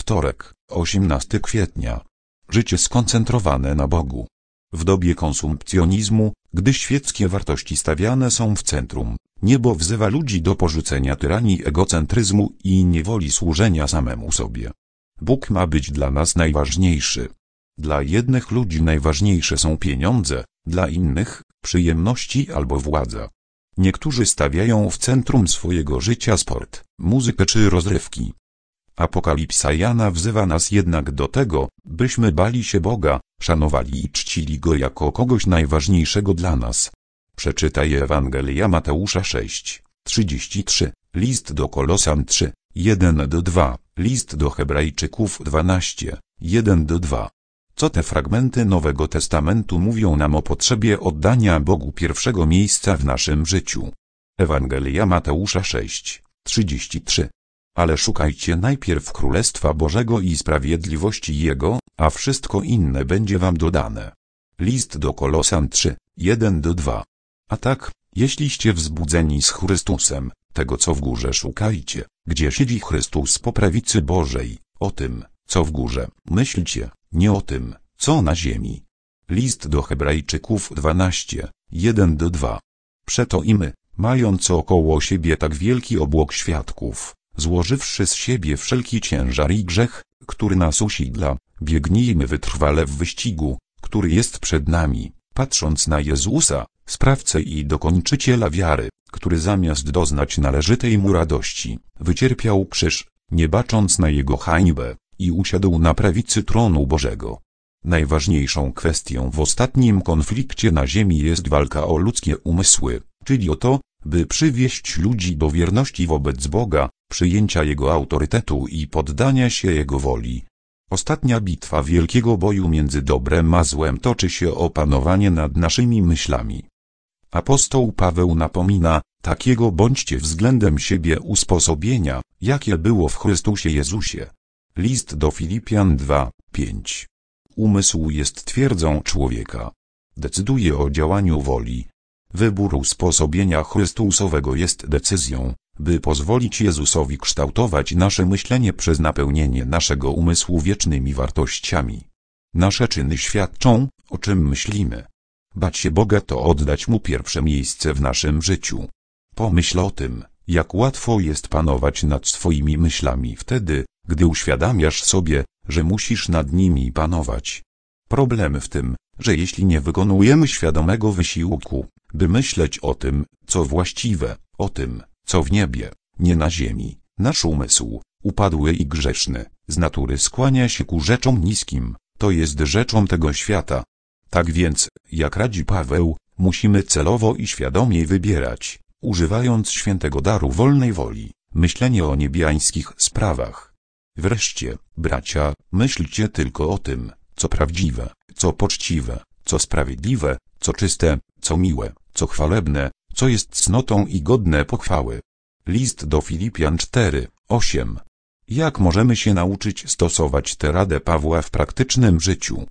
Wtorek, 18 kwietnia. Życie skoncentrowane na Bogu. W dobie konsumpcjonizmu, gdy świeckie wartości stawiane są w centrum, niebo wzywa ludzi do porzucenia tyranii egocentryzmu i niewoli służenia samemu sobie. Bóg ma być dla nas najważniejszy. Dla jednych ludzi najważniejsze są pieniądze, dla innych przyjemności albo władza. Niektórzy stawiają w centrum swojego życia sport, muzykę czy rozrywki. Apokalipsa Jana wzywa nas jednak do tego, byśmy bali się Boga, szanowali i czcili Go jako kogoś najważniejszego dla nas. Przeczytaj Ewangelia Mateusza 6:33, list do Kolosan 3:1-2, list do Hebrajczyków 12:1-2. Co te fragmenty Nowego Testamentu mówią nam o potrzebie oddania Bogu pierwszego miejsca w naszym życiu? Ewangelia Mateusza 6:33. Ale szukajcie najpierw Królestwa Bożego i sprawiedliwości Jego, a wszystko inne będzie wam dodane. List do Kolosan 3:1-2. A tak, jeśliście wzbudzeni z Chrystusem, tego co w górze szukajcie, gdzie siedzi Chrystus po prawicy Bożej, o tym, co w górze, myślcie, nie o tym, co na ziemi. List do Hebrajczyków 12:1-2. Przeto i my, mając około siebie tak wielki obłok świadków, złożywszy z siebie wszelki ciężar i grzech, który nas usidla, biegnijmy wytrwale w wyścigu, który jest przed nami, patrząc na Jezusa, sprawcę i dokończyciela wiary, który zamiast doznać należytej mu radości, wycierpiał krzyż, nie bacząc na jego hańbę, i usiadł na prawicy tronu Bożego. Najważniejszą kwestią w ostatnim konflikcie na ziemi jest walka o ludzkie umysły, czyli o to, by przywieść ludzi do wierności wobec Boga, przyjęcia Jego autorytetu i poddania się Jego woli. Ostatnia bitwa wielkiego boju między dobrem a złem toczy się o panowanie nad naszymi myślami. Apostoł Paweł napomina, takiego bądźcie względem siebie usposobienia, jakie było w Chrystusie Jezusie. List do Filipian 2:5. Umysł jest twierdzą człowieka. Decyduje o działaniu woli. Wybór usposobienia Chrystusowego jest decyzją, by pozwolić Jezusowi kształtować nasze myślenie przez napełnienie naszego umysłu wiecznymi wartościami. Nasze czyny świadczą, o czym myślimy. Bać się Boga to oddać Mu pierwsze miejsce w naszym życiu. Pomyśl o tym, jak łatwo jest panować nad swoimi myślami wtedy, gdy uświadamiasz sobie, że musisz nad nimi panować. Problem w tym, że jeśli nie wykonujemy świadomego wysiłku, by myśleć o tym, co właściwe, o tym, co w niebie, nie na ziemi, nasz umysł, upadły i grzeszny, z natury skłania się ku rzeczom niskim, to jest rzeczom tego świata. Tak więc, jak radzi Paweł, musimy celowo i świadomie wybierać, używając świętego daru wolnej woli, myślenie o niebiańskich sprawach. Wreszcie, bracia, myślcie tylko o tym, co prawdziwe, co poczciwe, co sprawiedliwe, co czyste, co miłe, co chwalebne, co jest cnotą i godne pochwały. List do Filipian 4:8. Jak możemy się nauczyć stosować tę radę Pawła w praktycznym życiu?